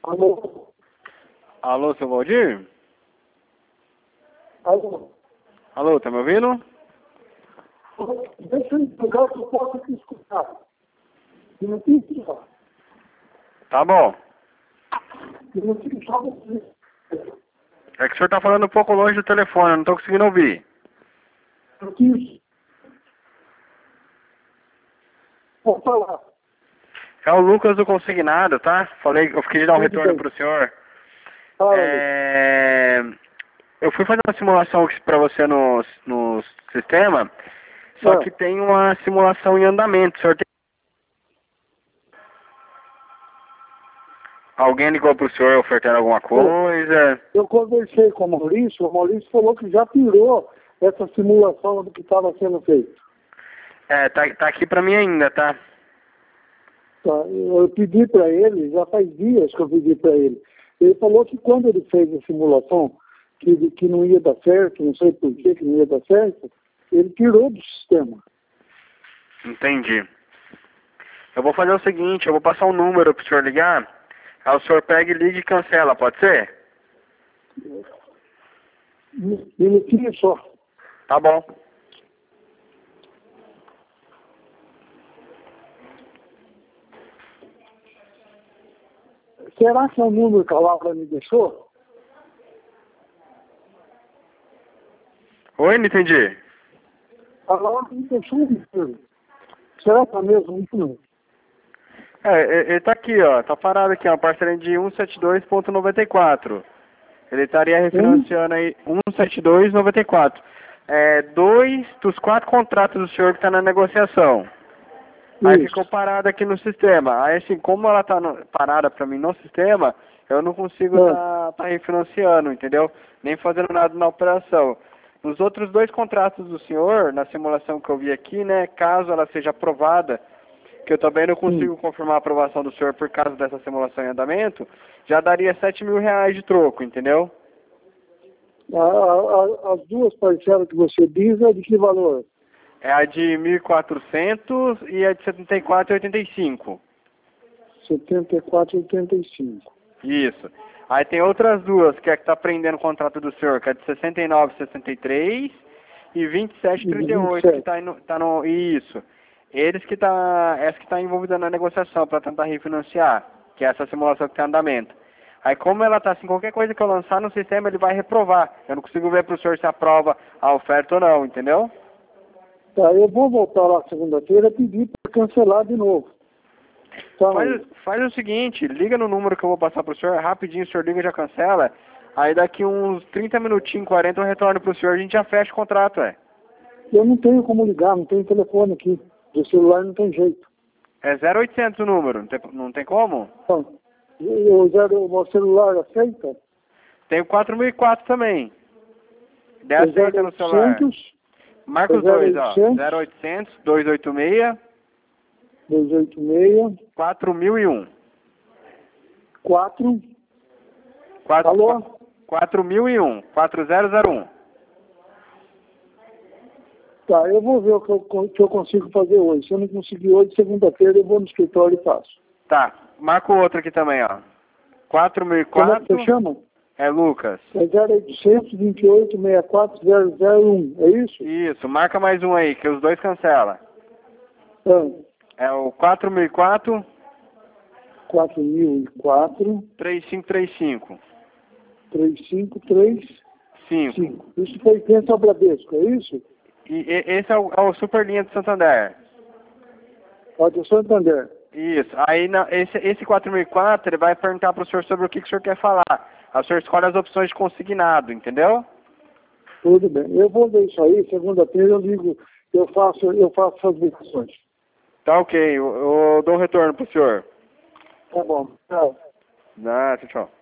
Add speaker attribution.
Speaker 1: Alô?
Speaker 2: Alô, seu Valdir?
Speaker 1: Alô?
Speaker 2: Alô, tá me ouvindo?
Speaker 1: Deixa eu pegar que eu posso te escutar. Minutinho só.
Speaker 2: Tá bom.
Speaker 1: Minutinho só. Você.
Speaker 2: É que o senhor tá falando um pouco longe do telefone, eu não tô conseguindo ouvir.
Speaker 1: Minutinho. Vou falar.
Speaker 2: É o Lucas do Consignado, tá? Eu fiquei de dar um
Speaker 1: Tudo
Speaker 2: retorno
Speaker 1: bem.
Speaker 2: pro senhor.
Speaker 1: Fala, Lucas.
Speaker 2: Eu fui fazer uma simulação pra você no sistema, só que tem uma simulação em andamento. O senhor tem... Alguém ligou pro senhor ofertando alguma coisa?
Speaker 1: Eu conversei com o Maurício falou que já tirou essa simulação do que estava sendo feito.
Speaker 2: Tá aqui pra mim ainda, tá?
Speaker 1: Tá? Eu pedi para ele, já faz dias que eu pedi para ele. Ele falou que quando ele fez a simulação, que não ia dar certo, não sei por que não ia dar certo, ele tirou do sistema.
Speaker 2: Entendi. Eu vou fazer o seguinte, eu vou passar um número pro senhor ligar, aí o senhor pega e liga e cancela, pode ser?
Speaker 1: Minutinho só.
Speaker 2: Tá bom.
Speaker 1: Será que é o número que a Laura me deixou?
Speaker 2: Oi, não entendi.
Speaker 1: A Laura me deixou um número. Será que é o mesmo número?
Speaker 2: Ele tá aqui, ó, tá parado aqui, ó, parceria de 172.94. Ele estaria refinanciando aí 172,94. Dois dos 4 contratos do senhor que tá na negociação. Aí
Speaker 1: Isso.
Speaker 2: ficou parado aqui no sistema. Aí assim, como ela tá parada pra mim no sistema, eu não consigo tá refinanciando, entendeu? Nem fazendo nada na operação. Nos outros 2 contratos do senhor, na simulação que eu vi aqui, né, caso ela seja aprovada, que eu também não consigo confirmar a aprovação do senhor por causa dessa simulação em andamento, já daria R$7.000 de troco, entendeu?
Speaker 1: As duas parcelas que você diz é de que valor?
Speaker 2: É a de 1.400 e a de 74,85.
Speaker 1: 74,85.
Speaker 2: Isso. Aí tem outras duas, que é que tá prendendo o contrato do senhor, que é de 69,63 e 27,38, que tá no... Isso. Essa que tá envolvida na negociação para tentar refinanciar, que é essa simulação que tem andamento. Aí como ela tá assim, qualquer coisa que eu lançar no sistema, ele vai reprovar. Eu não consigo ver pro senhor se aprova a oferta ou não, entendeu?
Speaker 1: Tá, eu vou voltar lá segunda-feira e pedir para cancelar de novo. Tá,
Speaker 2: Faz o seguinte, liga no número que eu vou passar pro senhor, rapidinho o senhor liga e já cancela. Aí daqui uns 30 minutinhos, 40 eu retorno pro senhor, a gente já fecha o contrato,
Speaker 1: Eu não tenho como ligar, não tenho telefone aqui. Do celular não tem jeito.
Speaker 2: É 0800 o número, não tem como?
Speaker 1: Então, o meu celular aceita?
Speaker 2: Tem o 4004 também. Daí aceita no celular. Marca os dois, ó. 0800 286
Speaker 1: 286
Speaker 2: 4001.
Speaker 1: 4. Alô?
Speaker 2: 4001. 4001.
Speaker 1: Tá, eu vou ver o que eu consigo fazer hoje. Se eu não conseguir hoje, segunda-feira eu vou no escritório e faço.
Speaker 2: Tá, marca o outro aqui também, ó. 4004.
Speaker 1: Como é que você chama?
Speaker 2: É Lucas.
Speaker 1: É 0800 28 64 001, é isso?
Speaker 2: Isso, marca mais um aí, que os dois cancela. É o 4004
Speaker 1: 4004
Speaker 2: 3535.
Speaker 1: 3535. Isso foi dentro ao Bradesco, é isso?
Speaker 2: E esse é o Super Linha de Santander.
Speaker 1: Pode Santander.
Speaker 2: Isso. Aí esse 4004 ele vai perguntar para o senhor sobre o que o senhor quer falar. Aí o senhor escolhe as opções de consignado, entendeu?
Speaker 1: Tudo bem. Eu vou ver isso aí, segunda-feira eu ligo, eu faço as ligações.
Speaker 2: Tá ok, eu dou um retorno pro senhor.
Speaker 1: Tá bom. Tchau.
Speaker 2: Tchau.